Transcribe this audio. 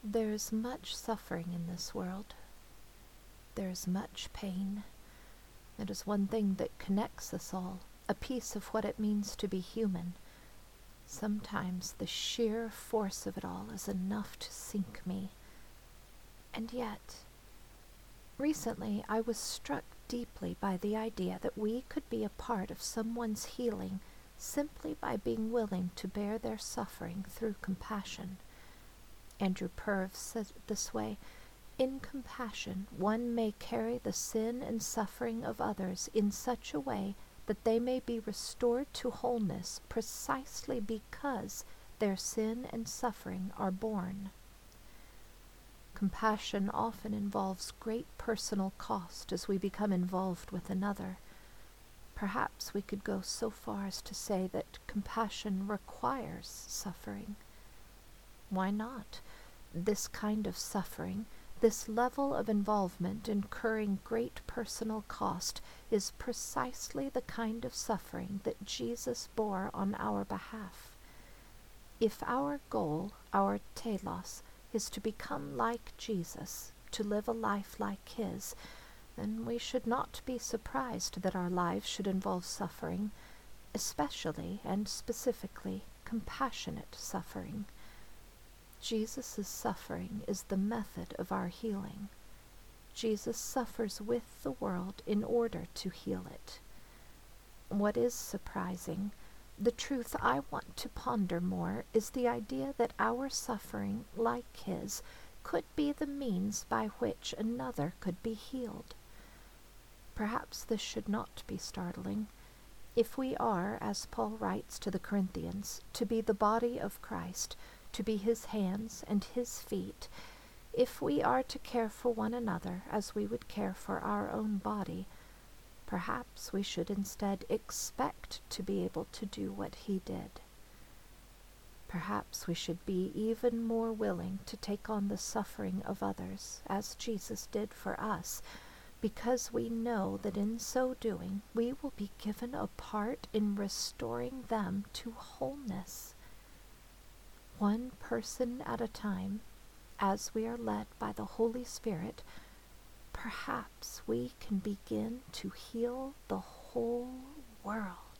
There is much suffering in this world. There is much pain. It is one thing that connects us all, a piece of what it means to be human. Sometimes the sheer force of it all is enough to sink me. And yet, recently I was struck deeply by the idea that we could be a part of someone's healing simply by being willing to bear their suffering through compassion. Andrew Purves said it this way: "In compassion, one may carry the sin and suffering of others in such a way that they may be restored to wholeness precisely because their sin and suffering are borne." Compassion often involves great personal cost as we become involved with another. Perhaps we could go so far as to say that compassion requires suffering. Why not? This kind of suffering, this level of involvement incurring great personal cost, is precisely the kind of suffering that Jesus bore on our behalf. If our goal, our telos, is to become like Jesus, to live a life like his, then we should not be surprised that our lives should involve suffering, especially and specifically compassionate suffering. Jesus' suffering is the method of our healing. Jesus suffers with the world in order to heal it. What is surprising, the truth I want to ponder more, is the idea that our suffering, like his, could be the means by which another could be healed. Perhaps this should not be startling. If we are, as Paul writes to the Corinthians, to be the body of Christ, to be his hands and his feet, if we are to care for one another as we would care for our own body, perhaps we should instead expect to be able to do what he did. Perhaps we should be even more willing to take on the suffering of others, as Jesus did for us, because we know that in so doing we will be given a part in restoring them to wholeness. One person at a time, as we are led by the Holy Spirit, perhaps we can begin to heal the whole world.